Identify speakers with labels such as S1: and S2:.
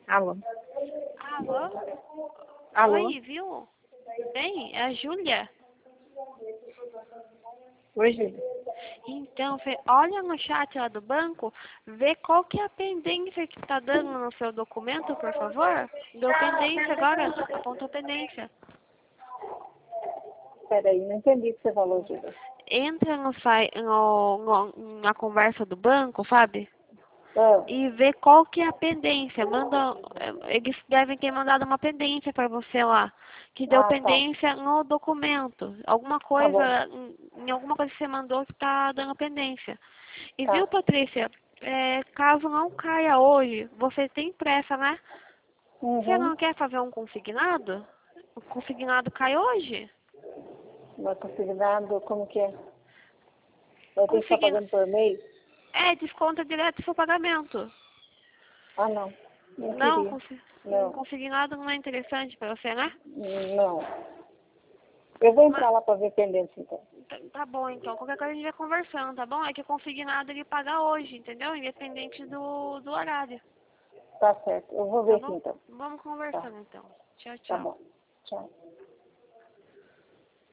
S1: Alô?
S2: Alô?
S1: Alô?
S2: Oi, viu? Bem, é a Júlia.
S1: Oi, Júlia.
S2: Então, olha no chat lá do banco, vê qual que é a pendência que tá dando no seu documento, por favor. Deu pendência agora, apontou pendência.
S1: Peraí, não entendi o que você falou, Júlia.
S2: Entra na conversa do banco, sabe?
S1: Ah,
S2: E vê qual que é a pendência. Eles devem ter mandado uma pendência para você lá, que deu
S1: tá.
S2: pendência no documento. Alguma
S1: Tá bom.
S2: coisa, em alguma coisa que você mandou que tá dando pendência. E viu,
S1: Tá.
S2: Patrícia, caso não caia hoje, você tem pressa, né? Você
S1: Uhum.
S2: não quer fazer um consignado? O consignado cai hoje?
S1: Mas consignado, como que é? Eu tenho que estar
S2: Consigna...
S1: pagando por mês?
S2: Desconta direto do seu pagamento.
S1: Ah, não. Não
S2: Não,
S1: queria.
S2: um
S1: Não.
S2: consignado não é interessante para você, né?
S1: Não. Eu vou
S2: Mas,
S1: entrar lá para ver pendência, então.
S2: tá bom, então. Qualquer coisa a gente vai conversando, tá bom? É que o consignado ele paga hoje, entendeu? Independente do horário.
S1: Tá certo. Eu vou ver
S2: Tá
S1: aqui,
S2: bom?
S1: então.
S2: Vamos
S1: Tá.
S2: conversando, então. Tchau,
S1: Tá
S2: tchau.
S1: bom. Tchau.